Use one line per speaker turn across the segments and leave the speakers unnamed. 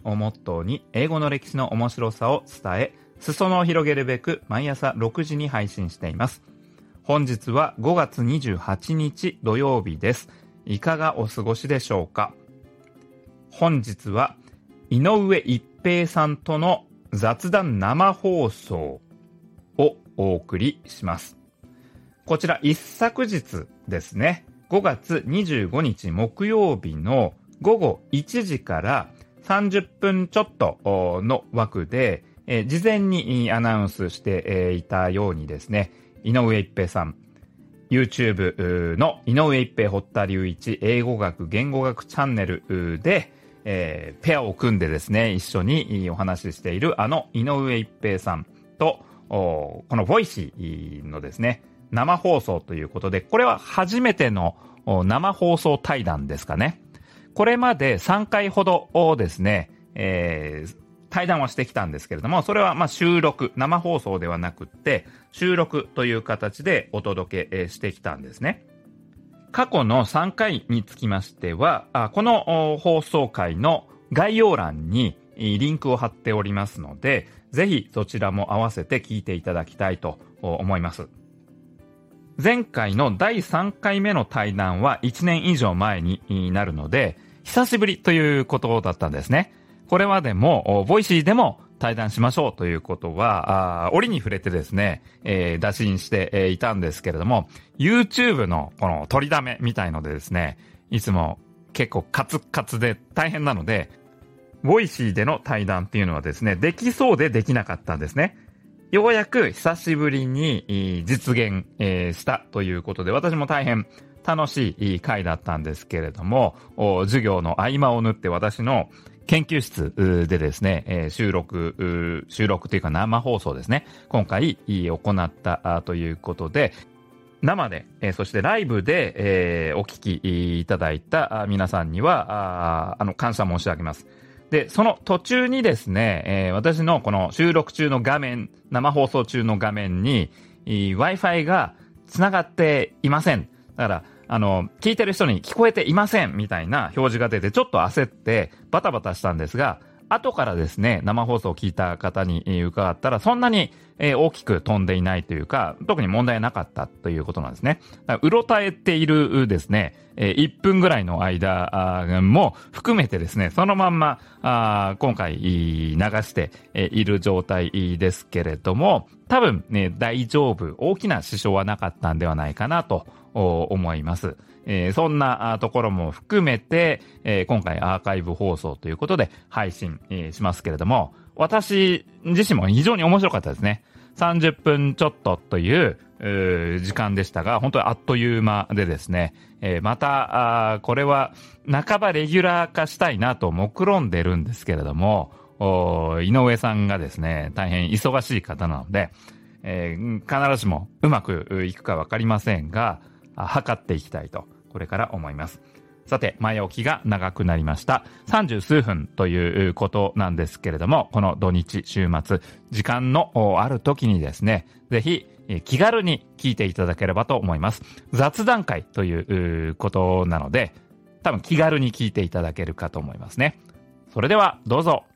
をモットーに英語の歴史の面白さを伝え、裾野を広げるべく毎朝6時に配信しています。本日は5月28日土曜日です。いかがお過ごしでしょうか。本日は井上一平さんとの雑談生放送をお送りします。こちら一昨日ですね、5月25日木曜日の午後1時から30分ちょっとの枠で、事前にアナウンスしていたようにですね、井上一平さん、YouTube の井上一平堀田隆一英語学言語学チャンネルで、ペアを組んでですね、一緒にお話ししている井上一平さんと、このボイシーのですね、生放送ということで、これは初めての生放送対談ですかね。これまで3回ほどですね、対談はしてきたんですけれども、それは収録、生放送ではなくって収録という形でお届けしてきたんですね。過去の3回につきましては、この放送回の概要欄にリンクを貼っておりますので、ぜひそちらも合わせて聞いていただきたいと思います。前回の第3回目の対談は1年以上前になるので、久しぶりということだったんですね。これまでも、ボイシーでも対談しましょうということは、折に触れてですね、打診していたんですけれども、YouTube のこの取りだめみたいのでですね、いつも結構カツカツで大変なので、ボイシーでの対談っていうのはですね、できそうでできなかったんですね。ようやく久しぶりに実現したということで、私も大変楽しい回だったんですけれども、授業の合間を縫って私の研究室でですね、収録というか生放送ですね、今回行ったということで、生で、そしてライブで、お聞きいただいた皆さんには感謝申し上げます。で、その途中にですね、私のこの収録中の画面、生放送中の画面に Wi-Fi が繋がっていません。だから聞いてる人に聞こえていませんみたいな表示が出て、ちょっと焦ってバタバタしたんですが、後からですね、生放送を聞いた方に伺ったら、そんなに大きく飛んでいないというか、特に問題なかったということなんですね。うろたえているですね、1分ぐらいの間も含めてですね、そのまんま今回流している状態ですけれども、多分ね、大丈夫、大きな支障はなかったんではないかなと思います。そんなところも含めて、今回アーカイブ放送ということで配信しますけれども、私自身も非常に面白かったですね。30分ちょっとという時間でしたが、本当にあっという間でですね、またこれは半ばレギュラー化したいなと目論んでるんですけれども、井上さんがですね、大変忙しい方なので、必ずしもうまくいくかわかりませんが、測っていきたいとこれから思います。さて、前置きが長くなりました。30数分ということなんですけれども、この土日週末時間のある時にですね、ぜひ気軽に聞いていただければと思います。雑談会ということなので、多分気軽に聞いていただけるかと思いますね。それではどうぞ。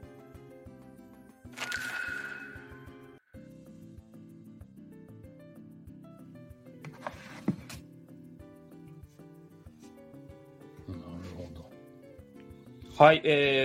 はい、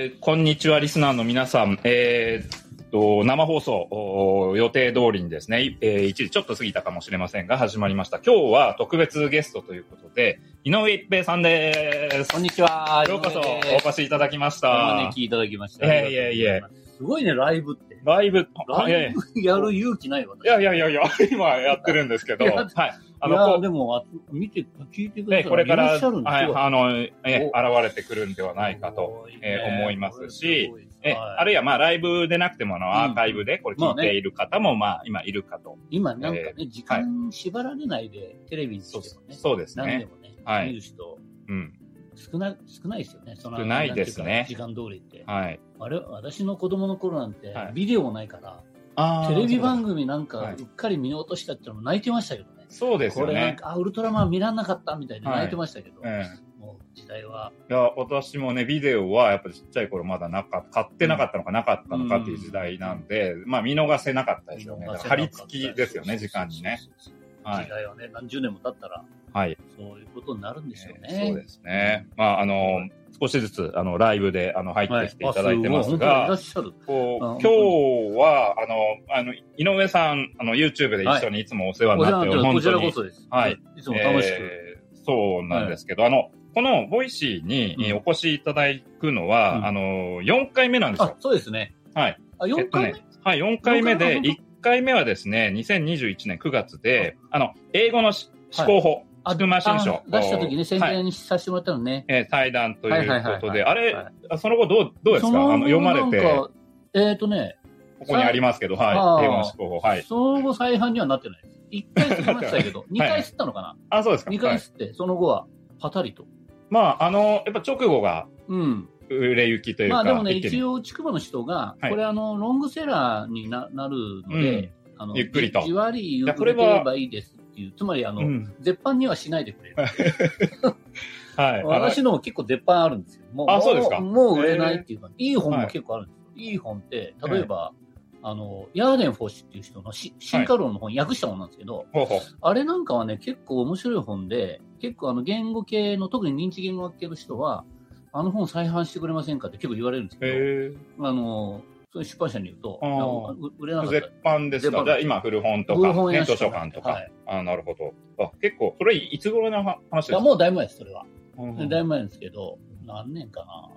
こんにちはリスナーの皆さん、生放送予定通りにですね、1時ちょっと過ぎたかもしれませんが始まりました。今日は特別ゲストということで井上一平さんです。
こんにちは。
ようこそお越しいただきました。
お招きいただきました。すごいね、ライブって。
ライブ
やる勇気ないわ。
いや今やってるんですけど、はい。
でも見て聞いてください。
これから現れてくるんではないかと思いますし、あるいはライブでなくてもアーカイブでこれ聞いている方も今いるかと。
今なんかね、時間縛られないでテレビにしてもね。
そうですね。
何でもね、見る人少ないですよね。
少ないですね。
時間通りって。
はい。
私の子供の頃なんてビデオもないから、テレビ番組なんかうっかり見落としたってのも泣いてましたけどね。
そうですよね。
これなんかウルトラマン見らんなかったみたいに泣いてましたけど、もう時代は。
いや、私もね、ビデオはやっぱりちっちゃい頃まだ買ってなかったのかなかったのかっていう時代なんで、まあ見逃せなかったですよね。貼り付きですよね、時間にね。
時代はね、何十年も経ったら、
はい。
そういうことになるんでしょうね。
そうですね。まあ、少しずつ、ライブで、入ってきていただいてますが、今日は、井上さん、YouTube で一緒にいつもお世話になっております。
こちらこそです。
はい。
いつも楽しく。
そうなんですけど、このボイシーにお越しいただくのは、4回目なんですよ。
そうですね。
はい。
4回目
はい、4回目で、1回目はですね、2021年9月で、英語の思考法、仕組ま新書。
出した時に宣伝させてもらったのね。
対談ということで、あれ、その後どうですか読まれて。ここにありますけど、はい、英語の思考法。はい。
その後再販にはなってないです。1回吸いましたけど、2回吸ったのかな
あ、そうですか。
2回吸って、その後は、パタリと。
まあ、やっぱ直後が、売れ行きというか。
まあでもね、一応、筑波の人が、これロングセラーになるので、
ゆっくりと。
じわりゆっくりければいいですっていう、つまり絶版にはしないでくれる。はい。私のも結構絶版あるんですよ。
そうですか。
もう売れないっていうか、いい本も結構あるんですよ。いい本って、例えば、ヤーデンフォッシュっていう人の進化論の本、訳した本なんですけど、あれなんかはね、結構面白い本で、結構言語系の、特に認知言語学系の人は、本再販してくれませんかって結構言われるんですけど、そういう出版社に言うと、売れなかった。
絶版ですか。じゃあ今、古本とか、図書館とか。なるほど。結構、それいつ頃の話ですか？
もうだいぶ前です、それは。だいぶ前ですけど、何年かな。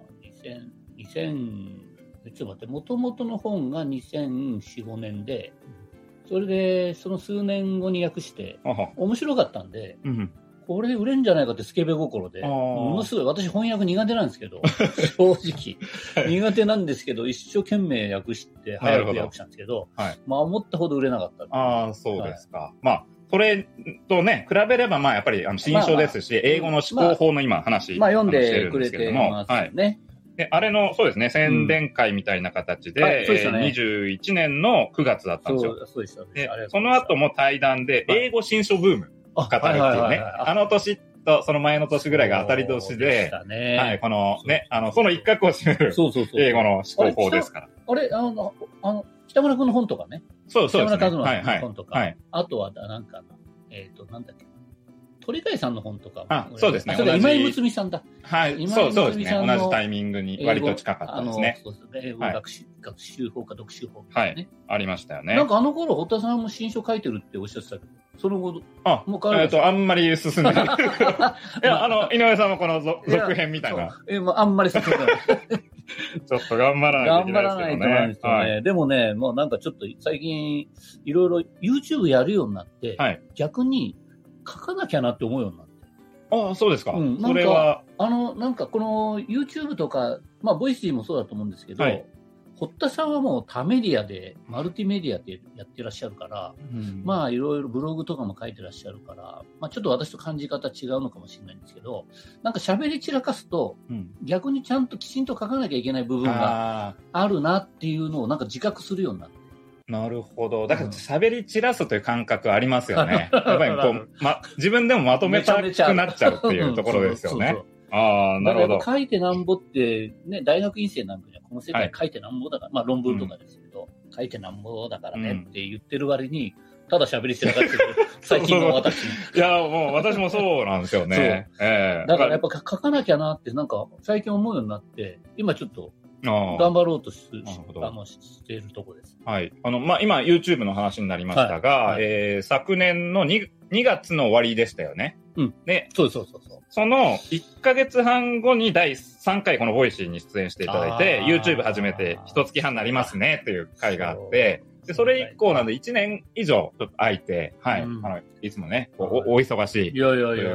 ちょっと待って、元々の本が2004、5年で、それで、その数年後に訳して、面白かったんで、これで売れんじゃないかってスケベ心で、ものすごい、私翻訳苦手なんですけど、正直。苦手なんですけど、一生懸命訳して、早く訳したんですけど、まあ思ったほど売れなかった。
ああ、そうですか。まあ、それとね、比べれば、まあやっぱり新書ですし、英語の思考法の今話して
るんですけども。
読んでくれてますよね。で、あれの、そうですね、宣伝会みたいな形で、21年の9月だったんですよ。
そうでした。
で、その後も対談で、英語新書ブーム。語るっていうね。あの年とその前の年ぐらいが当たり年で、はい、このね、その一角を占める英語の思考法ですから。
あれ、北村君の本とかね。
そうですね。
北村和馬の本とか。あとは、なんか、なんだっけ。鳥飼さんの本とかも。
そうですね。
今井睦美さんだ。
はい。そうですね。同じタイミングに割と近かったですね。
そうですね。英語学習法か読習法
かね。ありましたよね。
なんか頃、堀田さんも新書書いてるっておっしゃってたけど、その後、
もうあんまり進んでない。いや、井上さんもこの続編みたいな。
あんまり進んでない。
ちょっと頑張らないといけないですけどね。頑張らないとなんですよね。
でもね、もうなんかちょっと最近、いろいろ YouTube やるようになって、逆に書かなきゃなって思うようになって。
ああ、そうですか。それは。
なんかこの YouTube とか、まあ、ボイシーもそうだと思うんですけど、堀田さんはもう多メディアで、マルチメディアでやってらっしゃるから、まあいろいろブログとかも書いてらっしゃるから、まあちょっと私と感じ方違うのかもしれないんですけど、なんか喋り散らかすと、逆にちゃんときちんと書かなきゃいけない部分があるなっていうのをなんか自覚するようになって。
なるほど。だから喋り散らすという感覚ありますよね。やっぱりこう、自分でもまとめたくなっちゃうっていうところですよね。ああ、なるほど。
書いてなんぼって、ね、大学院生なんかにはこの世界書いてなんぼだから、まあ論文とかですけど、書いてなんぼだからねって言ってる割に、ただ喋り散らかってる、最近の私。
いや、もう私もそうなんですよね。
だからやっぱ書かなきゃなって、なんか最近思うようになって、今ちょっと、頑張ろうとしているところです。
はい。まあ、今、YouTube の話になりましたが、昨年の2月の終わりでしたよね。で、
そう。
その1ヶ月半後に第3回このボイシーに出演していただいて、YouTube 始めて1月半になりますねっていう回があって、で、それ以降なんで1年以上ちょっと空いて、はい。いつもね、お忙しい。
いや。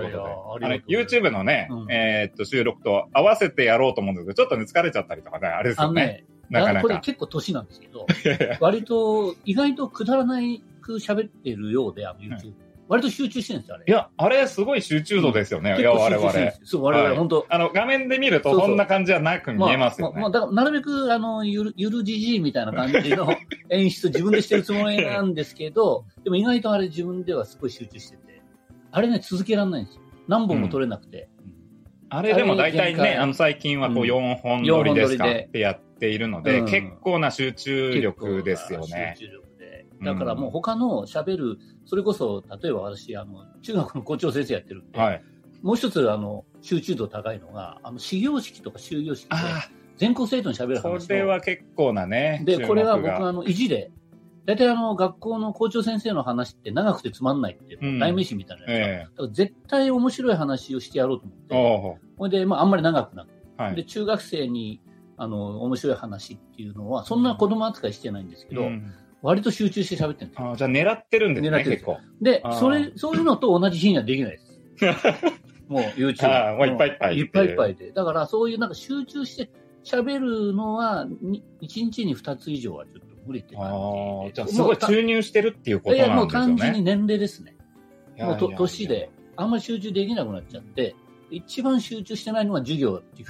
YouTube のね、収録と合わせてやろうと思うんですけど、ちょっとね、疲れちゃったりとかね、あれですよね。なかなか。
これ結構年なんですけど、割と意外とくだらないく喋ってるようで、YouTube。割と集中してるんですよ、あれ。
いや、あれすごい集中度ですよね。いや、我々。
そう、我々、本当
画面で見るとそんな感じはなく見えますよね。
だから、なるべく、ゆるじじいみたいな感じの演出自分でしてるつもりなんですけど、でも意外とあれ自分ではすごい集中してて、あれね、続けられないんですよ。何本も撮れなくて。
あれでも大体ね、最近はこう4本撮りですかってやっているので、結構な集中力ですよね。
集中力で。だからもう他の喋る、それこそ、例えば私、中学の校長先生やってるんで、はい、もう一つ、集中度高いのが、始業式とか終業式で、全校生徒に喋る話。
これは結構なね。
で、これは僕意地で、大体学校の校長先生の話って長くてつまんないっていう、代名詞みたいなやつ、だから絶対面白い話をしてやろうと思って、ほいで、あんまり長くなく、はい、で、中学生に、面白い話っていうのは、そんな子供扱いしてないんですけど、割と集中して喋ってるんですよ。
じゃあ狙ってるんですね、結構。
で、そういうのと同じ日にはできないです。もう YouTube。
もういっぱいいっぱい。
いっぱいいっぱいで。だからそういうなんか集中して喋るのは、1日に2つ以上はちょっと無理って感じ。
じゃあすごい注入してるっていうことなんですよね。いや、もう
単純に年齢ですね。もう年で、あんまり集中できなくなっちゃって、一番集中してないのは授業っていう。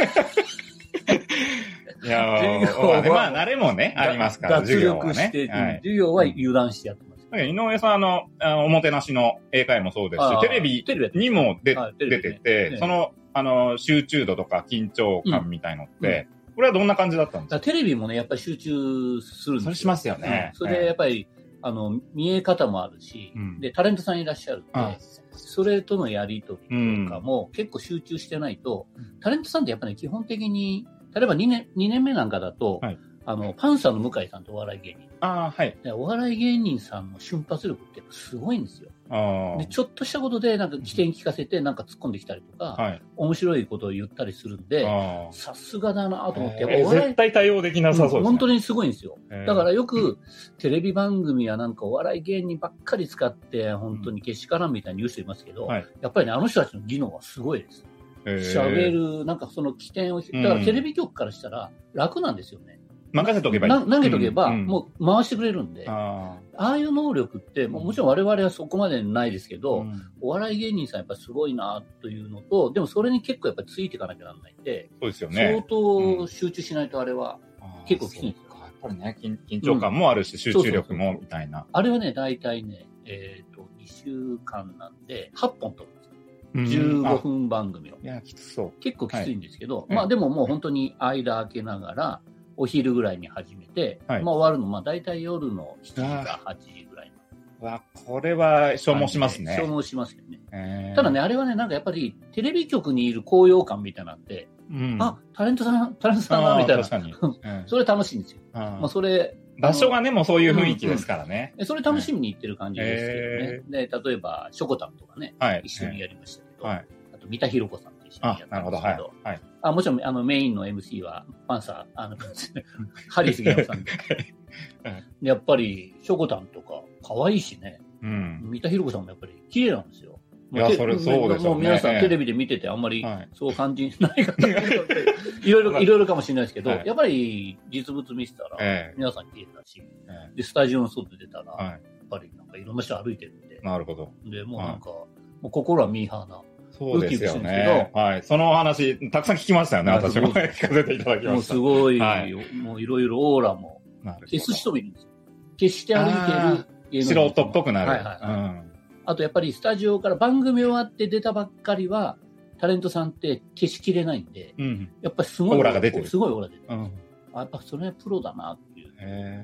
いやまあ、慣れもね、ありますから、
授業はね。授業は油断してやってます。
井上さん、おもてなしの英会もそうですし、テレビにも出てて、その、集中度とか緊張感みたいのって、これはどんな感じだったんですか？
テレビもね、やっぱり集中するんですよ。
それしますよね。
それでやっぱり、見え方もあるし、で、タレントさんいらっしゃるんで、それとのやりとりとかも結構集中してないと、タレントさんってやっぱり基本的に、例えば2年目なんかだと、パンサーの向井さんとお笑い芸人。はい。お笑い芸人さんの瞬発力ってすごいんですよ。で、ちょっとしたことでなんか起点聞かせてなんか突っ込んできたりとか、面白いことを言ったりするんで、さすがだなと思って、
絶対対応できなさそうですね。
本当にすごいんですよ。だからよくテレビ番組はなんかお笑い芸人ばっかり使って本当にけしからんみたいに言う人いますけど、やっぱりね、あの人たちの技能はすごいです。喋る、なんかその起点を、だからテレビ局からしたら楽なんですよね。
任せとけばいい。
投げとけば、もう回してくれるんで、ああいう能力って、もちろん我々はそこまでないですけど、お笑い芸人さんやっぱりすごいなというのと、でもそれに結構やっぱりついていかなきゃならないんで、
そうですよね。
相当集中しないとあれは結構きついんですよ。
やっぱりね、緊張感もあるし、集中力もみたいな。
あれはね、大体ね、2週間なんで、8本撮るんですよ。15分番組を。
いや、きつそう。
結構きついんですけど、まあでももう本当に間空けながら、お昼ぐらいに始めて、まあ終わるの、まあ大体夜の7時か8時ぐらい
の。これは消耗しますね。
消耗しますよね。ただね、あれはね、なんかやっぱりテレビ局にいる高揚感みたいなのって、タレントさんだ、みたいな。それ楽しいんですよ。まあそれ、
場所がね、もうそういう雰囲気ですからね。
それ楽しみに行ってる感じですけどね。で、例えば、ショコタンとかね、一緒にやりましたけど、あと、三田寛子さんと一緒にやったんですけど、もちろん、メインの MC は、パンサー、ハリー杉山さんで。やっぱり、ショコタンとか、可愛いしね、三田寛子さんもやっぱり綺麗なんですよ。
いや、それそうですよね。もう
皆さんテレビで見ててあんまりそう感じないかと思って、いろいろかもしれないですけど、やっぱり実物見せたら皆さん綺麗だし、で、スタジオの外出たら、やっぱりなんかいろんな人歩いてるんで。
なるほど。
で、もうなんか、もう心はミーハーな。
そうですよね。はい。その話、たくさん聞きましたよね、私も。聞かせていただきました。
もうすごい、もういろいろオーラも、消す人もいるんですよ。消して歩いてる芸能人。
素人っぽくなる。
あとやっぱりスタジオから番組終わって出たばっかりは、タレントさんって消しきれないんで、やっぱりすごい
オーラが出てる。
すごいオーラ出てる。やっぱそれはプロだなっていう。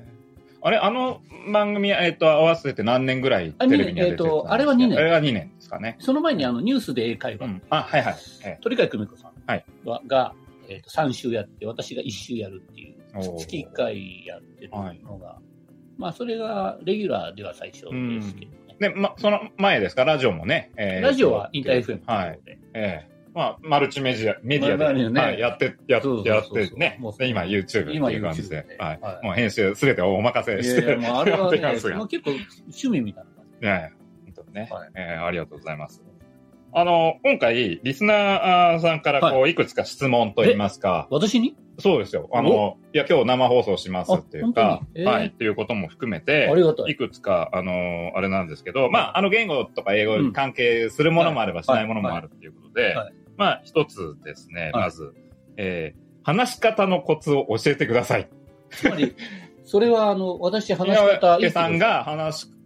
あれ、あの番組、合わせて何年ぐらいテレビには出てるんですか？
あれは2年。
あれは2年ですかね。
その前にニュースで英会話。
はいはい。
鳥飼久美子さんが、3週やって、私が1週やるっていう、月1回やってるのが、まあそれがレギュラーでは最初ですけど。
で、その前ですか、ラジオもね。
ラジオはインター FM
で。まあ、マルチメディアで、やってね。今 YouTube っていう感じで。もう編集すべてお任せして。
あれはね、結構趣味みたいな感じ。
本当にね。ありがとうございます。今回、リスナーさんからいくつか質問といいますか。
私に？
そうですよ。いや、今日生放送しますっていうか、っていうことも含めて、いくつか、あれなんですけど、まあ、言語とか英語に関係するものもあればしないものもあるっていうことで、まあ、一つですね、まず、話し方のコツを教えてください。
つまり、それは、私話し方、
井上さんが話し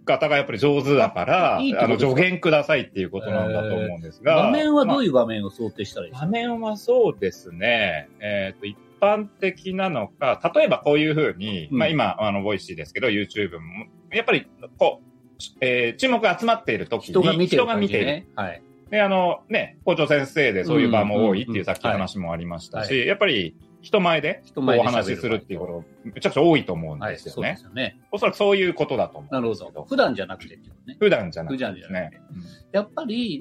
方がやっぱり上手だから、
いいってことですか？
助言くださいっていうことなんだと思うんですが。
場面はどういう場面を想定したらいいですか？
場面はそうですね。一般的なのか、例えばこういうふうに、今、ボイシーですけど、YouTube も、やっぱり、注目が集まっている時に、人が見ている。はい。で、校長先生でそういう場も多いっていうさっき話もありましたし、やっぱり人前でお話しするっていうこと、めちゃくちゃ多いと思うんですよね。そうですよね。おそらくそういうことだと思うんですけど。
なるほど。普段じゃなくてってことね。
普段じゃなくてですね。
やっぱり、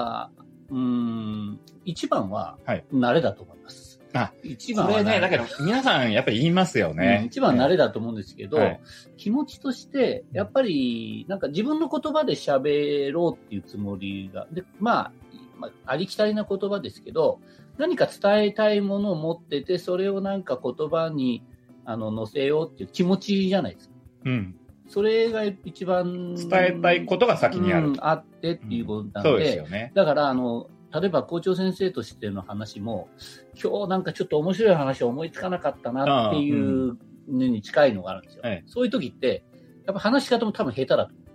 一番は、慣れだと思います。一番は
ね、だけど、皆さんやっぱり言いますよね。
一番慣れだと思うんですけど、気持ちとして、やっぱり、自分の言葉で喋ろうっていうつもりが、で、ありきたりな言葉ですけど、何か伝えたいものを持ってて、それを言葉に、乗せようっていう気持ちじゃないですか。それが一番
伝えたいことが先にある。
あってっていうことなんで、
そうですよね。
だから、例えば校長先生としての話も、今日ちょっと面白い話を思いつかなかったなっていうのに近いのがあるんですよ。そういう時って、やっぱ話し方も多分下手だと。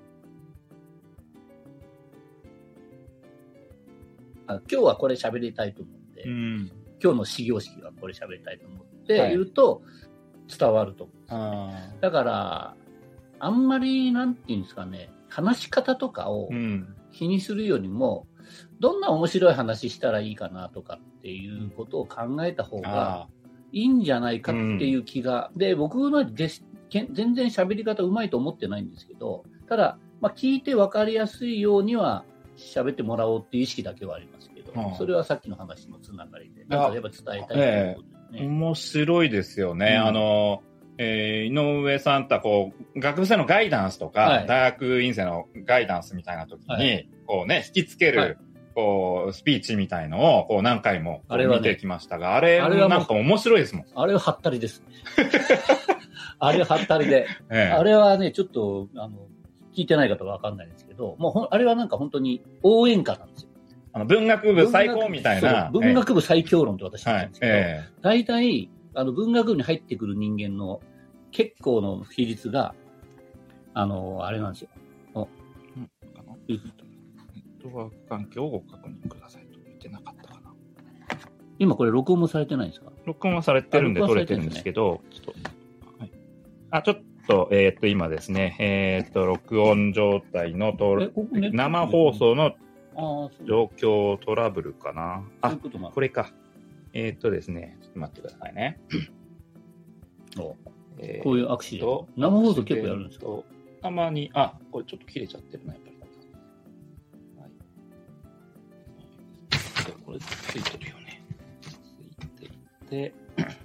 今日はこれ喋りたいと思って、今日の始業式はこれ喋りたいと思って言うと伝わると思うんです。だから、あんまり、なんていうんですかね、話し方とかを気にするよりも、どんな面白い話したらいいかなとかっていうことを考えた方がいいんじゃないかっていう気が。で、僕は全然喋り方うまいと思ってないんですけど、ただ、聞いて分かりやすいようには喋ってもらおうっていう意識だけはありますけど、それはさっきの話のつながりで、例えば伝えたいということですね。
面白いですよね。井上さんとは学部生のガイダンスとか、大学院生のガイダンスみたいな時に、引きつける、スピーチみたいのを、何回も見てきましたが、あれなんか面白いですもん。
あれはハッタリですね。あれはハッタリで。あれはね、ちょっと、聞いてない方はわかんないですけど、もうあれは本当に応援歌なんですよ。
文学部最高みたいな。
文学部最強論って私言ってるんですけど、大体、文学部に入ってくる人間の結構の比率が、あれなんですよ。
ネットワーク環境をご確認くださいと言ってなかったかな。
今これ録音もされてないんですか？
録音はされてるんで撮れてるんですけど、ちょっと、今ですね、録音状態の生放送の状況トラブルかな。これか。ですね、ちょっと待ってくださいね。
こういうアクシデント。生放送結構やるんですか？
たまに、これちょっと切れちゃってるな、やっぱり。これついてるよね。ついていて。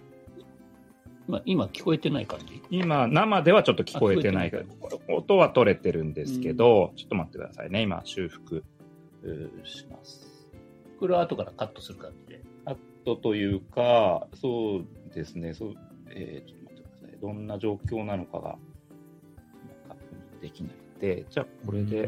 今聞こえてない感じ？
今、生ではちょっと聞こえてないから、音は取れてるんですけど、ちょっと待ってくださいね。今、修復します。
これは後からカットする感じで。
カットというか、そうですね。ちょっと待ってください。どんな状況なのかが確認できないので、じゃあこれで。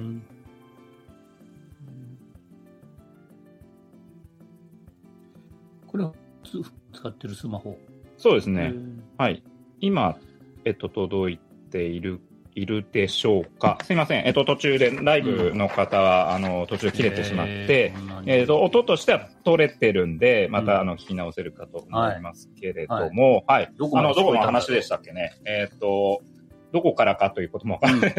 これは使ってるスマホ？
そうですね。はい。今、届いているでしょうか。すいません。途中で、ライブの方は、途中切れてしまって、音としては取れてるんで、また、聞き直せるかと思いますけれども、はい。どこの話でしたっけね。どこからかということもわかんない。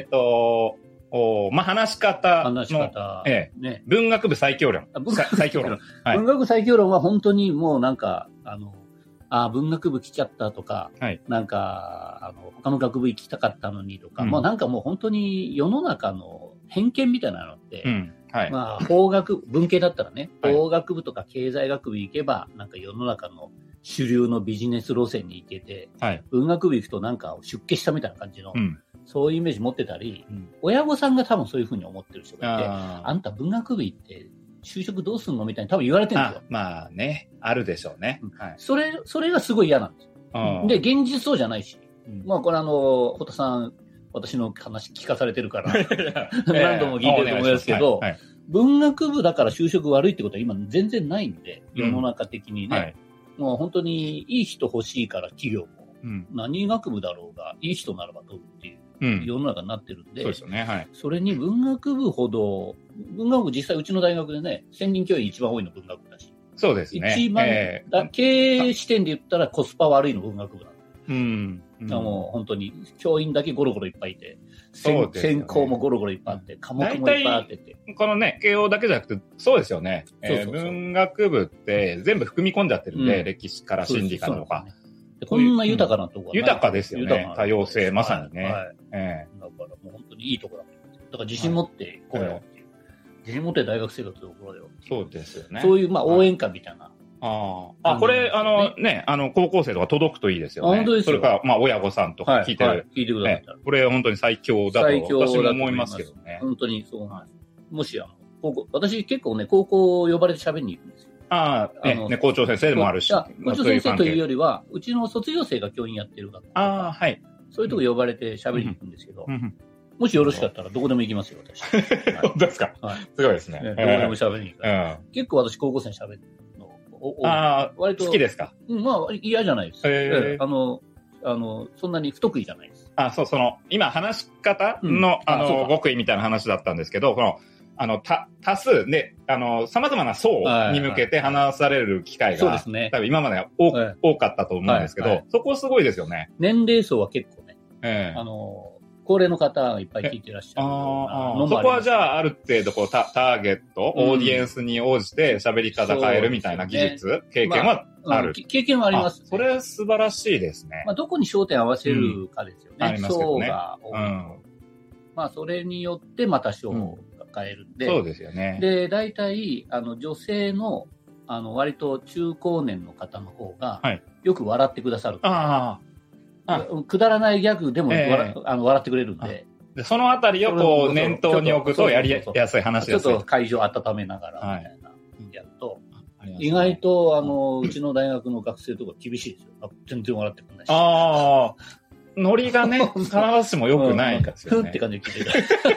話し方の、文学部最強論。最強論。
文学部最強論は本当にもう文学部来ちゃったとか、他の学部行きたかったのにとか、もうもう本当に世の中の偏見みたいなのって、法学部、文系だったらね、法学部とか経済学部行けば、世の中の主流のビジネス路線に行けて、文学部行くと出家したみたいな感じの、そういうイメージ持ってたり、親御さんが多分そういうふうに思ってる人がいて、あんた文学部行って就職どうすんのみたいに多分言われてるんですよ。
まあね、あるでしょうね。
それがすごい嫌なんですよ。で、現実そうじゃないし。これ堀田さん、私の話聞かされてるから、何度も聞いてると思いますけど、文学部だから就職悪いってことは今全然ないんで、世の中的にね。もう本当にいい人欲しいから企業も、何学部だろうが、いい人ならば取るっていう世の中になってるんで、
そうですよね。はい。
それに文学部ほど、文学部実際うちの大学でね、専任教員一番多いの文学部だし。
そうですね。
一番、経営視点で言ったらコスパ悪いの文学部なんで。もう本当に教員だけゴロゴロいっぱいいて、専攻もゴロゴロいっぱいあって、科目もいっぱいあってて。
このね、慶応だけじゃなくて、そうですよね。文学部って全部含み込んじゃってるんで、歴史から心理からとか。
こんな豊かなところ
豊かですよね。多様性、まさにね。
だからもう本当にいいところだと思います。だから自信持ってこれよっていう。自信持って大学生活をこれよ。
そうですよね。
そういう、応援歌みたいな。
これ、高校生とか届くといいですよね。
本当ですよ。
それから、親御さんとか聞いてる。
聞いてくださったら。
これ本当に最強だと私も思いますけどね。
本当にそうなんです。もし、私結構ね、高校呼ばれて喋りに行くんですよ。
校長先生でもあるし。
校長先生というよりは、うちの卒業生が教員やってる学校とか、そういうとこ呼ばれて喋りに行くんですけど、もしよろしかったらどこでも行きますよ、私。
本当ですか？すごいですね。
どこでも喋りに行く。結構私高校生に喋るの。
割と好きですか？
嫌じゃないです。そんなに不得意じゃないです。
今話し方の、極意みたいな話だったんですけど、多数で、様々な層に向けて話される機会が、多分今まで多かったと思うんですけど、そこすごいですよね。
年齢層は結構ね、高齢の方がいっぱい聞いてらっしゃる。
そこはじゃあ、ある程度ターゲット、オーディエンスに応じて喋り方変えるみたいな技術、経験はある。
経験はあります。
それ素晴らしいですね。
どこに焦点を合わせるかですよね。
ありますけどね。
層が多い。それによってまた層を変えるんで。
そうですよね。
で、大体、女性の、割と中高年の方の方が、よく笑ってくださる。くだらないギャグでも笑ってくれるんで。
そのあたりを念頭に置くとやりやすい話です。
ちょっと会場温めながら、みたいな、やると、意外と、うちの大学の学生とか厳しいですよ。全然笑ってくれないし。
ノリがね、必ずしも良くないですよね。
ふんって感じで聞いて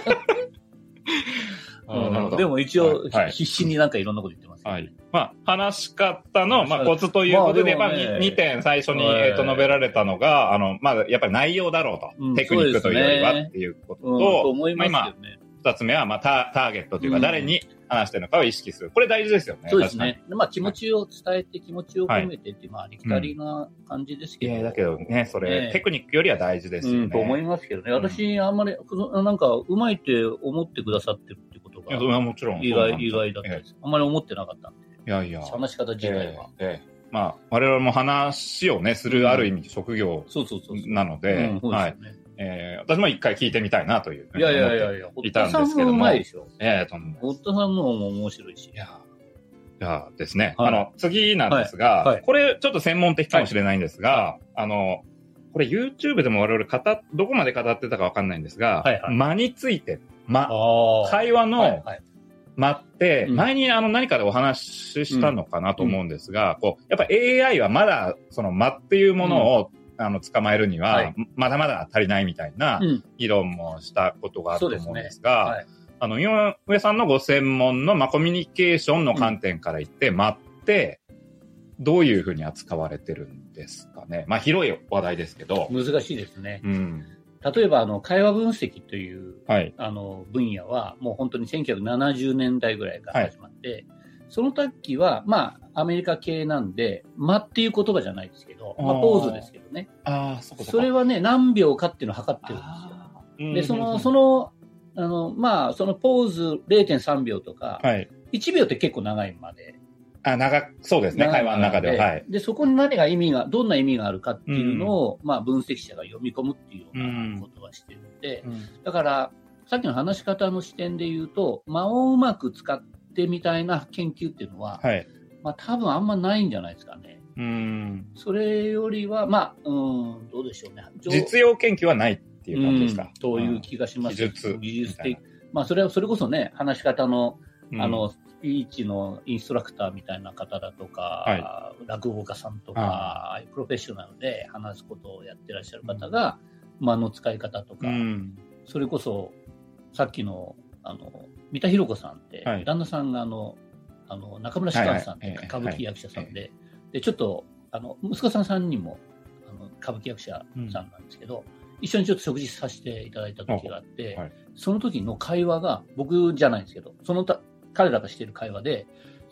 る。でも一応、必死になんかいろんなこと言ってますよね。
話し方の、コツということで、2点最初に、述べられたのが、やっぱり内容だろうと。テクニックというよりはっていうことと、今、2つ目は、ターゲットというか、誰に話してるのかを意識する。これ大事ですよね。
そうですね。気持ちを伝えて、気持ちを込めてっていう、ありきたりな感じですけど。
だけどね、それ、テクニックよりは大事ですよね。
と思いますけどね。私、あんまり、なんか、うまいって思ってくださってるってことが、
もちろん。
意外だったです。あんまり思ってなかったんで。話し方自体
は。我々も話をね、するある意味職業なので、私も一回聞いてみたいなという。
いや、
いたんですけども。
堀田さんもうまいでしょ。
堀
田さんのも面白いし。
いやですね。次なんですが、これちょっと専門的かもしれないんですが、これ YouTube でも我々どこまで語ってたかわかんないんですが、間について、会話の間って、前に何かでお話ししたのかなと思うんですが、やっぱ AI はまだその間っていうものを捕まえるには、まだまだ足りないみたいな議論もしたことがあると思うんですが、井上さんのご専門のコミュニケーションの観点から言って、間ってどういうふうに扱われてるんですかね。広い話題ですけど。
難しいですね。例えば、会話分析という、分野は、もう本当に1970年代ぐらいから始まって、その時は、アメリカ系なんで、間っていう言葉じゃないですけど、ポーズですけどね。それはね、何秒かっていうのを測ってるんですよ。で、そのポーズ 0.3 秒とか、1秒って結構長いまで。
そうですね、会話の中では。
で、そこにどんな意味があるかっていうのを、分析者が読み込むっていうようなことはしてるので、だから、さっきの話し方の視点で言うと、間をうまく使ってみたいな研究っていうのは、多分あんまないんじゃないですかね。それよりは、どうでしょうね。
実用研究はないっていう感じですか。
という気がします。
技術
的。それこそね、話し方の、スピーチのインストラクターみたいな方だとか、落語家さんとか、プロフェッショナルで話すことをやってらっしゃる方が、間の使い方とか、それこそ、さっきの、三田寛子さんって、旦那さんが中村芝翫さんって歌舞伎役者さんで、で、ちょっと、息子さん3人も、歌舞伎役者さんなんですけど、 一緒にちょっと食事させていただいた時があって、その時の会話が、僕じゃないんですけど、彼らがしている会話で、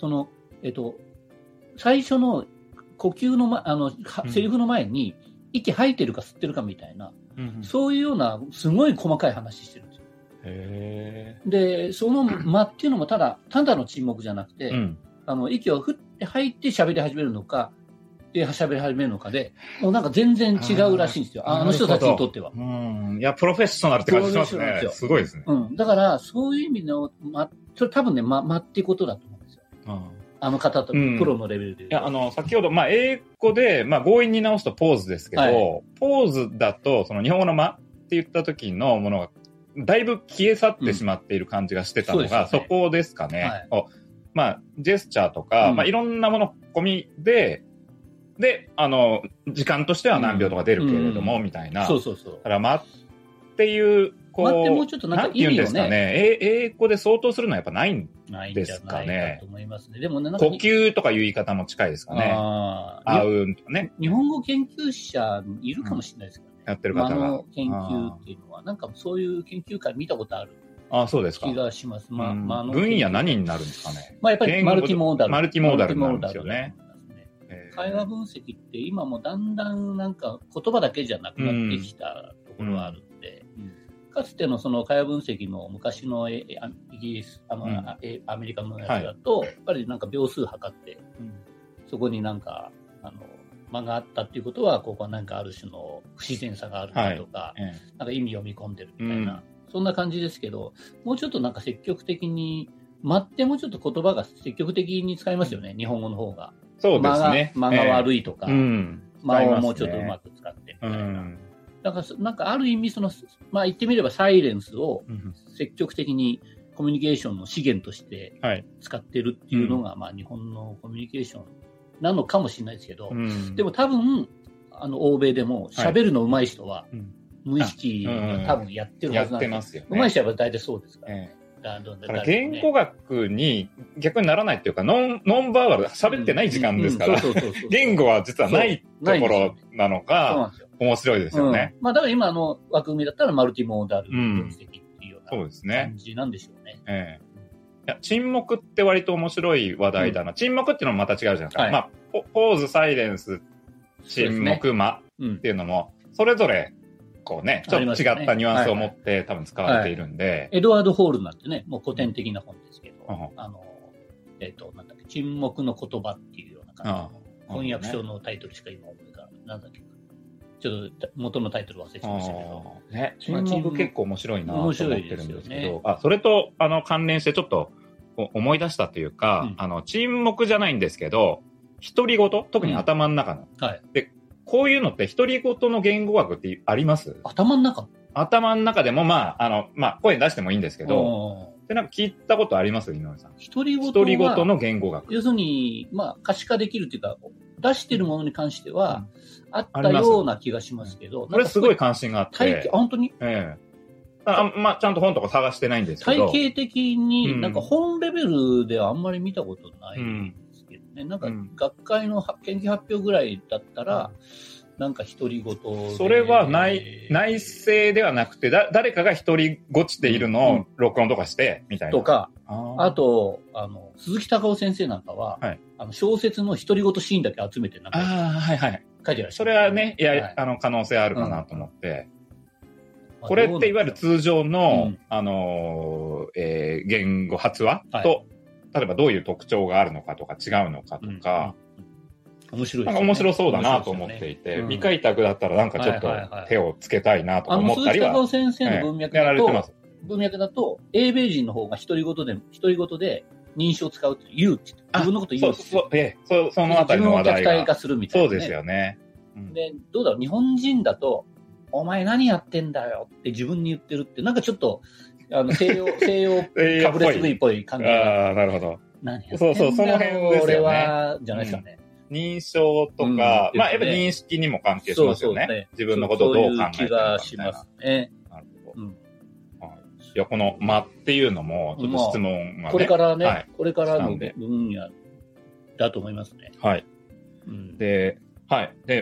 最初の呼吸の、セリフの前に、息吐いてるか吸ってるかみたいな、そういうような、すごい細かい話してるんですよ。で、その間っていうのもただの沈黙じゃなくて、息をふって吐いて喋り始めるのか、で喋り始めるのかで、もうなんか全然違うらしいんですよ。あの人たちにとっては。
いや、プロフェッショナルって感じしますね。すごいですね。
だから、そういう意味の、それ多分ね、間っていうことだと思うんですよ。あの方と、プロのレベルで。い
や、先ほど、英語で、強引に直すとポーズですけど、ポーズだと、その日本語の間って言った時のものが、だいぶ消え去ってしまっている感じがしてたのが、そこですかね。ジェスチャーとか、いろんなもの込みで、時間としては何秒とか出るけれども、みたいな。だから、間っていう、
間ってもうちょっとなんか意味をね。
英語で相当するのはやっぱないんですかね。
と思いますね。でもね、
呼吸とかいう言い方も近いですかね。あうんとかね。
日本語研究者いるかもしれないですけどね。
やってる方が。
間の研究っていうのは、なんかそういう研究会見たことある。
そうですか。
気がします。
分野何になるんですかね。
やっぱりマルチモーダル。
マルチモーダルなんですよね。
会話分析って今もだんだんなんか言葉だけじゃなくなってきたところがあるんで、かつてのその会話分析の昔のイギリス、アメリカのやつだと、やっぱりなんか秒数測って、そこになんか、間があったっていうことは、ここはなんかある種の不自然さがあるとか、なんか意味を見込んでるみたいな、そんな感じですけど、もうちょっとなんか積極的に、間ってもうちょっと言葉が積極的に使いますよね、日本語の方が。
そうですね。
間が悪いとか、間をもうちょっとうまく使ってみたいな。なんかある意味言ってみればサイレンスを積極的にコミュニケーションの資源として使ってるっていうのが、日本のコミュニケーションなのかもしれないですけど、でも多分、欧米でも喋るの上手い人は、無意識が多分やってるはずなんですよ。上手い人は大体そうですから。
だから言語学に逆にならないっていうか、ノンバーバル、喋ってない時間ですから、言語は実はないところなのが面白いですよね。
だから今の枠組みだったらマルチモーダル分析っていうような感じなんでしょうね。
いや沈黙って割と面白い話題だな。沈黙っていうのもまた違うじゃないですか。ポーズ、サイレンス、沈黙、間っていうのも、それぞれ、こうね、ちょっと違ったニュアンスを持って多分使われているんで。
エドワード・ホールなんてね、もう古典的な本ですけど、なんだっけ、沈黙の言葉っていうような感じ。翻訳書のタイトルしか今思い浮かばない。なんだっけ。ちょっと元のタイトル忘れちゃいましたけど。
ね、沈黙結構面白いなと思ってるんですけど、それと関連してちょっと思い出したというか、沈黙じゃないんですけど、独り言、特に頭の中の。でこういうのって独り言の言語学ってあります？
頭の中で
も声出してもいいんですけど、でなんか聞いたことあります？井上さん。独り言の言語学。
要するに、可視化できるというか、出してるものに関しては、あったような気がしますけど。
これすごい関心があって。
本当に？
ちゃんと本とか探してないんですけど。
体系的に、なんか本レベルではあんまり見たことないんですけどね。なんか学会の研究発表ぐらいだったら、なんか独り言で。
それは内政ではなくて、誰かが独りごちているのを録音とかして、みたいな。
とか、あと、鈴木隆夫先生なんかは、小説の独り言シーンだけ集めて、なんか、書いてらっしゃる。
それはね、可能性あるかなと思って。これっていわゆる通常の、言語発話と、例えばどういう特徴があるのかとか違うのかとか、
面白い
ですね。面白そうだなと思っていて、未開拓だったらなんかちょっと手をつけたいなとか思ったりは。
鈴木先生の文脈だと、英米人の方が独り言で認証を使うって言うって自分のこと言うって。
そのあたりの話題が。
自分を客体化するみたいな。
そうですよね。
で、どうだろう、日本人だと、お前何やってんだよって自分に言ってるって、なんかちょっと、西洋かぶれすぐいっぽい感じが。
なるほど。
何やってんだよ、
その辺ですよね。
俺は、じゃないですかね。
認証とか、やっぱり認識にも関係しますよね。自分のことをどう考えてるかみたいな。
そういう気がしますね。
なるほど。いや、この間っていうのも、ちょっと質問がね。
これからね、これからの分野だと思いますね。
はい。で、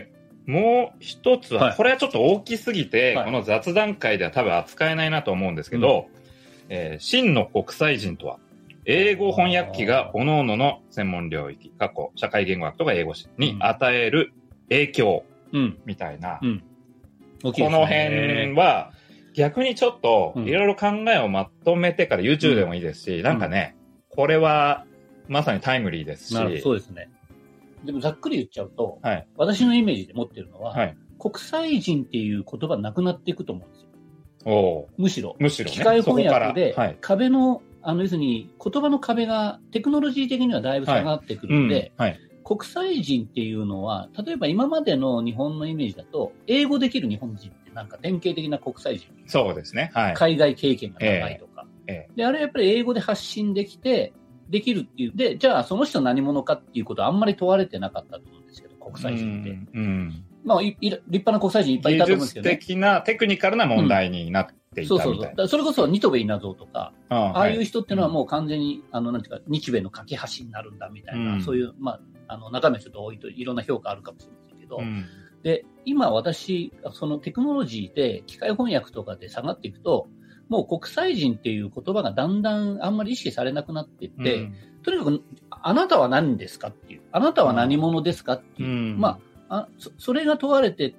もう一つは、
はい
これはちょっと大きすぎて、
はい
この雑談会では多分扱えないなと思うんですけど、真の国際人とは、英語翻訳機が各々の専門領域、過去、社会言語学とか英語史に与える影響みたいな、
大きいですね。
この辺は逆にちょっといろいろ考えをまとめてから YouTube でもいいですし、なんかね、これはまさにタイムリーですし。
なるほど、そうですね。でもざっくり言っちゃうと、
はい、
私のイメージで持ってるのは、
はい、
国際人っていう言葉なくなっていくと思うんですよ。むしろ
ね、
機械翻訳で壁の、要するに言葉の壁がテクノロジー的にはだいぶ下がってくるので、国際人っていうのは、例えば今までの日本のイメージだと、英語できる日本人ってなんか典型的な国際人。
そうですね。はい、
海外経験が長いとか。で、あれはやっぱり英語で発信できて、できるっていう。で、じゃあその人何者かっていうことはあんまり問われてなかったと思うんですけど、国際人って。まあ、立派な国際人いっぱいいたと思うんですけどね。
技術的なテクニカルな問題になっていたみたいな。
そう。それこそ新渡戸稲造とか、ああいう人っていうのはもう完全に、なんていうか、日米の架け橋になるんだみたいな、そういう、まあ、中身はちょっと多いといろんな評価あるかもしれませんけど、で、今私、そのテクノロジーで機械翻訳とかで下がっていくと、もう国際人っていう言葉がだんだんあんまり意識されなくなっていって、とにかく、あなたは何ですかっていう、あなたは何者ですかっていう、まあ、それが問われてって、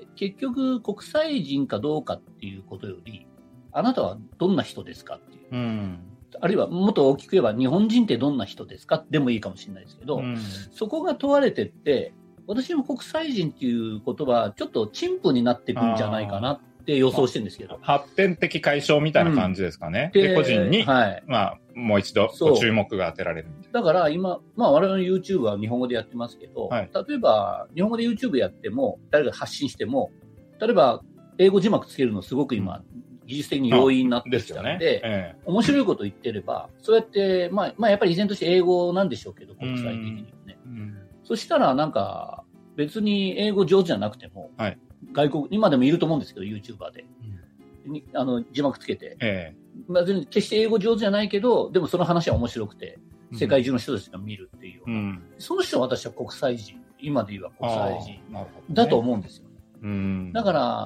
結局国際人かどうかっていうことより、あなたはどんな人ですかっていう。あるいはもっと大きく言えば日本人ってどんな人ですかでもいいかもしれないですけど、そこが問われてって、私も国際人っていう言葉はちょっと陳腐になっていくんじゃないかなって予想してるんですけど。
発展的解消みたいな感じですかね。で、個人に、まあ、もう一度注目が当てられるみたいな。
だから今、まあ我々の YouTube は日本語でやってますけど、例えば日本語で YouTube やっても、誰か発信しても、例えば英語字幕つけるのすごく今、技術的に容易になってきたので、面白いこと言ってれば、そうやって、まあやっぱり依然として英語なんでしょうけど、国際的にね。そしたらなんか、別に英語上手じゃなくても、外国、今でもいると思うんですけど、YouTuber で。字幕つけて。まあ、決して英語上手じゃないけど、でもその話は面白くて、世界中の人たちが見るっていうような。その人は私は国際人、今で言えば国際人だと思うんですよね。だから、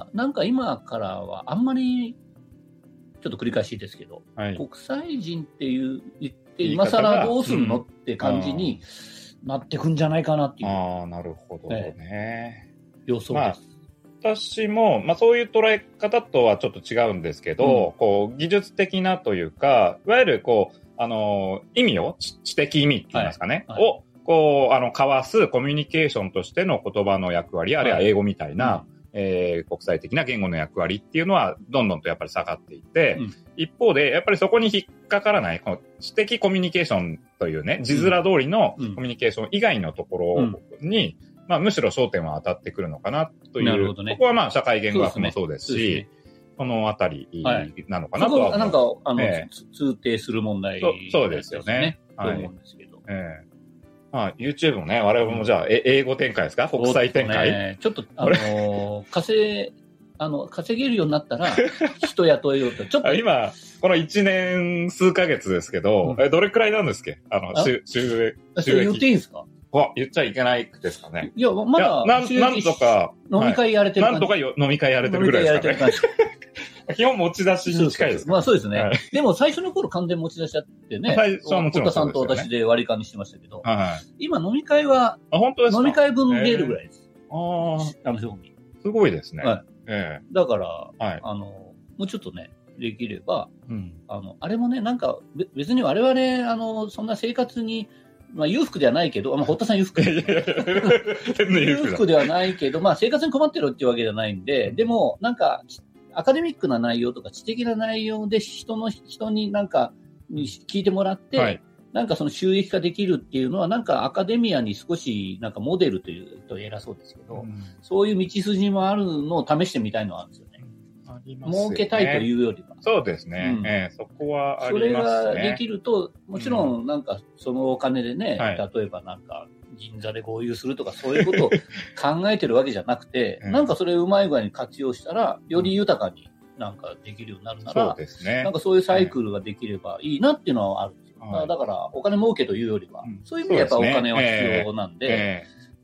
なんか今からはあんまり、ちょっと繰り返しですけど、国際人って言って、今更どうするのって感じになってくんじゃないかなっていう。
なるほどね。
予想です。
私も、まあそういう捉え方とはちょっと違うんですけど、こう、技術的なというか、いわゆるこう、意味を、知的意味って言いますかね、を、こう、交わすコミュニケーションとしての言葉の役割、あるいは英語みたいな、国際的な言語の役割っていうのは、どんどんとやっぱり下がっていて、一方で、やっぱりそこに引っかからない、この知的コミュニケーションというね、字面通りのコミュニケーション以外のところに、まあ、むしろ焦点は当たってくるのかなという。
なるほどね。
ここはまあ、社会言語学もそうですし、このあたりなのかなとは思う。
なんか、通底する問題、
そうですよね。
と思うんですけど。
まあ、YouTube もね、我々もじゃあ、英語展開ですか？国際展開？
ちょっと、稼げるようになったら、人雇えようと。ちょっと。
今、この1年数ヶ月ですけど、どれくらいなんですっけ？収益。
言っていいんですか？
言っちゃいけないですかね。
いや、まだ、
なんとか、
飲み会やれてる
なんとか飲み会やれてるぐらいですかね。基本持ち出しに近いです。
まあそうですね。でも最初の頃完全持ち出しちゃってね。
最初はもちろん。
さんと私で割り勘にしてましたけど。今飲み会は、飲み会分出るぐらいです。す
ごいですね。
だから、もうちょっとね、できれば、あれもね、なんか、別に我々、そんな生活に、まあ、裕福ではないけど、堀田さん裕福。裕福ではないけど、まあ、生活に困ってるっていうわけじゃないんで、でも、なんか、アカデミックな内容とか知的な内容で人になんか、聞いてもらって、なんかその収益化できるっていうのは、なんかアカデミアに少し、なんかモデルというと偉そうですけど、そういう道筋もあるのを試してみたいのはあるんですよね。儲けたいというよりは。
そうですね。そこはありますね。
それができると、もちろんなんかそのお金でね、例えばなんか銀座で合流するとかそういうことを考えてるわけじゃなくて、なんかそれをうまい具合に活用したら、より豊かになんかできるようになるなら、
そうですね。
なんかそういうサイクルができればいいなっていうのはあるんですよ。だからお金儲けというよりは、そういう意味でやっぱお金は必要なんで、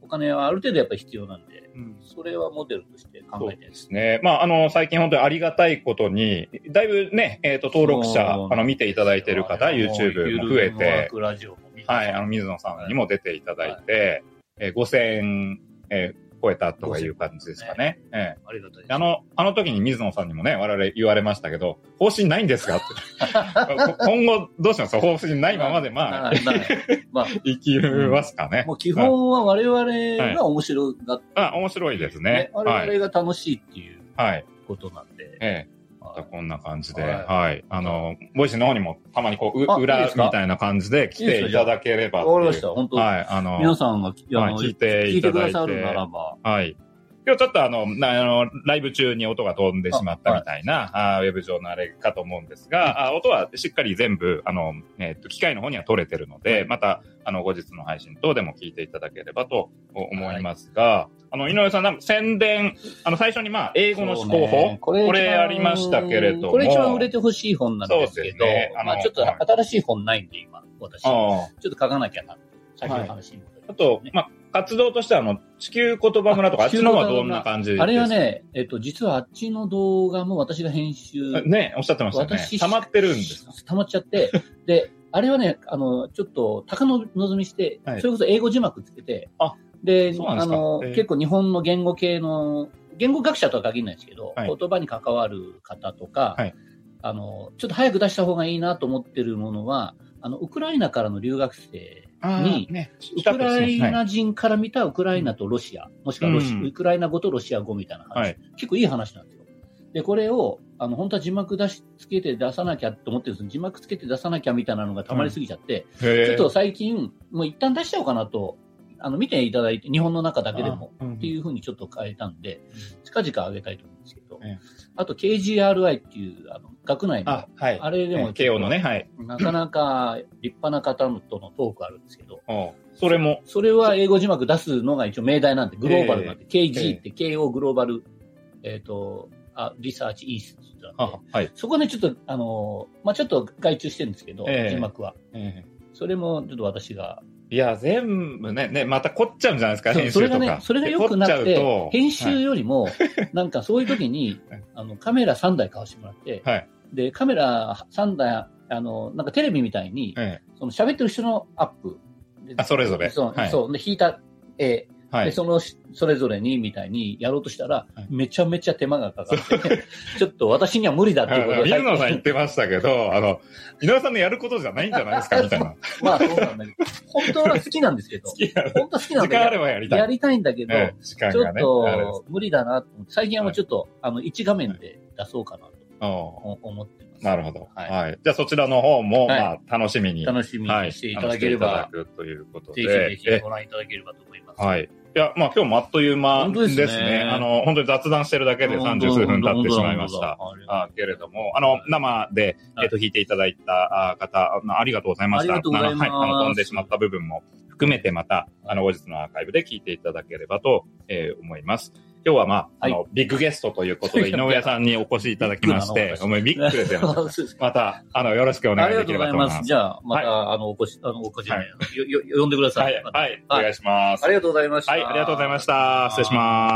お金はある程度やっぱり必要なんで、それはモデルとして考えてるんです
ね。最近本当にありがたいことに、だいぶね、登録者、見ていただいている方、YouTube も増えて、はい、水野さんにも出ていただいて、5000、超えたとかいう感じですかね。
ありがたいです。
あの時に水野さんにもね、我々言われましたけど、方針ないんですかって。今後どうしますか？方針ないままで、生きますかね。
もう基本は我々が面白がって、
面白いですね。
我々が楽しいっていうことなんで。
こんな感じで、ボイシーの方にもたまに裏みたいな感じで来ていただければ。
わかりました。本当。皆さんが
聞いてくださる
ならば。
今日ちょっとライブ中に音が飛んでしまったみたいな、ウェブ上のあれかと思うんですが、音はしっかり全部、機械の方には取れてるので、また、後日の配信等でも聞いていただければと思いますが、井上さん、宣伝、最初に英語の思考法、これありましたけれども。
これ一番売れてほしい本なんですけど、ちょっと新しい本ないんで、今、私。ちょっと書かなきゃな。先の話に戻ります。
あと、活動としては、地球言葉村とか、あっちの方はどんな感じですか？
あれはね、実はあっちの動画も私が編集。
ね、おっしゃってましたね。溜まってるんですか？
溜まっちゃって、で、あれはね、ちょっと、高望みして、それこそ英語字幕つけて、で、結構日本の言語系の、言語学者とは限らないですけど、言葉に関わる方とか、ちょっと早く出した方がいいなと思ってるものは、ウクライナからの留学生に、ウクライナ人から見たウクライナとロシア、もしくはウクライナ語とロシア語みたいな話、結構いい話なんですよ。で、これを、本当は字幕つけて出さなきゃと思ってるんですけど、字幕つけて出さなきゃみたいなのが溜まりすぎちゃって、ちょっと最近、もう一旦出しちゃおうかなと、見ていただいて、日本の中だけでも、っていうふうにちょっと変えたんで、近々上げたいと思うんですけど、あと KGRI っていう、学内の、あれでも、
慶応のね、
なかなか立派な方とのトークあるんですけど、それは英語字幕出すのが一応命題なんで、グローバルなんで、KG って KO グローバル、リサーチインスティチュートなんで、そこね、ちょっと、ちょっと外注してるんですけど、字幕は。それも、ちょっと私が。
いや、全部ね、また凝っちゃうんじゃないですか、編集とか。
それが良くなって、編集よりも、なんかそういう時に、カメラ3台買わせてもらって、で、カメラ3台、なんかテレビみたいに、その喋ってる人のアップ。
それぞれ。
そう。で、引いた絵。で、それぞれにみたいにやろうとしたら、めちゃめちゃ手間がかかって、ちょっと私には無理だっていうことで。
水野さん言ってましたけど、井上さんのやることじゃないんじゃないですかみたいな。
そうなんだけど、本当は好きなんですけど、本当は好きなんだけど、
時間あればやりたい。
やりたいんだけど、ちょっと無理だなと思って、最近はもうちょっと、1画面で出そうかなと思ってます。
なるほど。はい。じゃあそちらの方も、楽しみに
していただければ、
ということ
で。ぜひご覧いただければと思います。
はい。いや、今日もあっという間ですね。本当に雑談してるだけで30数分経ってしまいました。けれども、生で、弾いていただいた方、ありがとうございました。飛んでしまった部分も含めてまた、後日のアーカイブで聞いていただければと思います。今日はビッグゲストということで、井上さんにお越しいただきまして、ビッグですよ。また、よろしくお願いできればと思います。
じゃあ、また、お越し呼んでください。
はい、お願いします。
ありがとうございました。
はい、ありがとうございました。失礼します。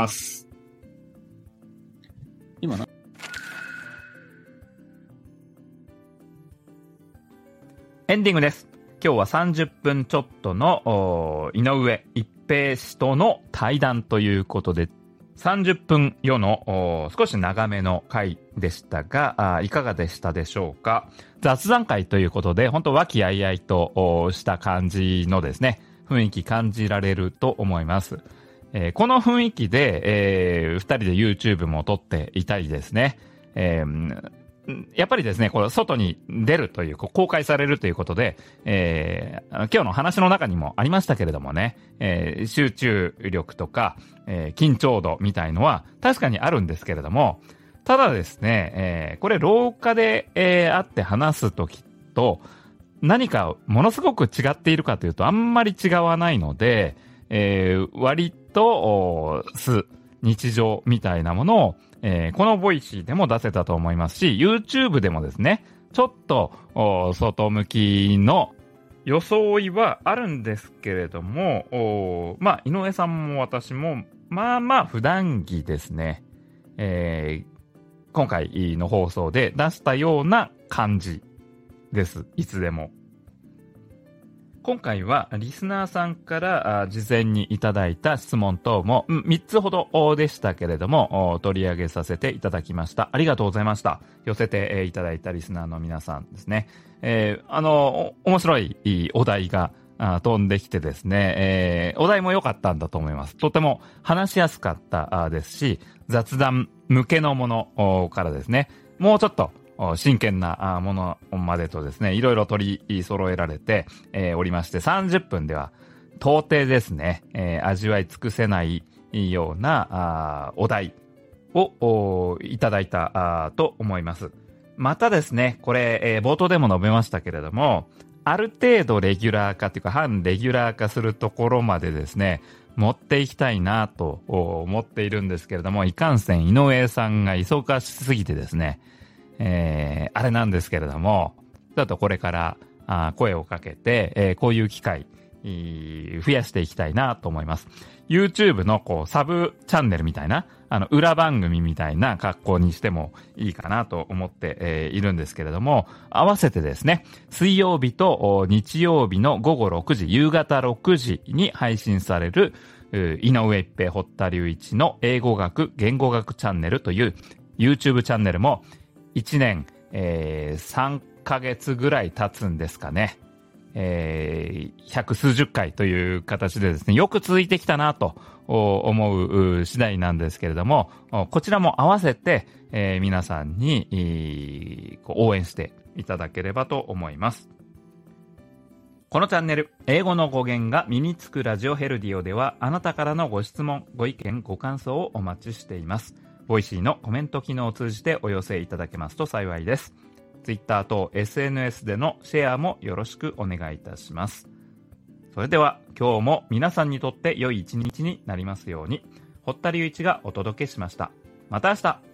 今
エンディングです。今日は30分ちょっとの井上一平氏との対談ということで、30分余の少し長めの回でしたが、いかがでしたでしょうか。雑談会ということで、本当和気あいあいとした感じのですね、雰囲気感じられると思います。この雰囲気で、2人で YouTube も撮っていたりですね、やっぱりですね、これ外に出るという、公開されるということで、今日の話の中にもありましたけれどもね、集中力とか、緊張度みたいのは確かにあるんですけれども、ただですね、これ廊下で、会って話すときと何かものすごく違っているかというとあんまり違わないので、割と日常みたいなものをこのボイシーでも出せたと思いますし、YouTube でもですね、ちょっと外向きの装いはあるんですけれども、井上さんも私も、普段着ですね。今回の放送で出したような感じです。いつでも。今回はリスナーさんから事前にいただいた質問等も3つほどでしたけれども取り上げさせていただきました。ありがとうございました。寄せていただいたリスナーの皆さんですね。面白いお題が飛んできてですね、お題も良かったんだと思います。とても話しやすかったですし、雑談向けのものからですね、もうちょっと真剣なものまでとですね、いろいろ取り揃えられておりまして、30分では到底ですね、味わい尽くせないようなお題をいただいたと思います。またですね、これ、冒頭でも述べましたけれども、ある程度レギュラー化というか半レギュラー化するところまでですね、持っていきたいなと思っているんですけれども、いかんせん井上さんが忙しすぎてですね、あれなんですけれども、ちょっとこれから声をかけて、こういう機会増やしていきたいなと思います。YouTube のサブチャンネルみたいな、裏番組みたいな格好にしてもいいかなと思って、いるんですけれども、合わせてですね、水曜日と日曜日の午後6時、夕方6時に配信される、井上一平堀田隆一の英語学言語学チャンネルという YouTube チャンネルも1年、3ヶ月ぐらい経つんですかね。百数十回という形でですね、よく続いてきたなと思う次第なんですけれども、こちらも合わせて、皆さんに応援していただければと思います。このチャンネル、英語の語源が身につくラジオヘルディオでは、あなたからのご質問、ご意見、ご感想をお待ちしています。ボイシーのコメント機能を通じてお寄せいただけますと幸いです。Twitter 等 SNS でのシェアもよろしくお願いいたします。それでは今日も皆さんにとって良い一日になりますように、堀田隆一がお届けしました。また明日。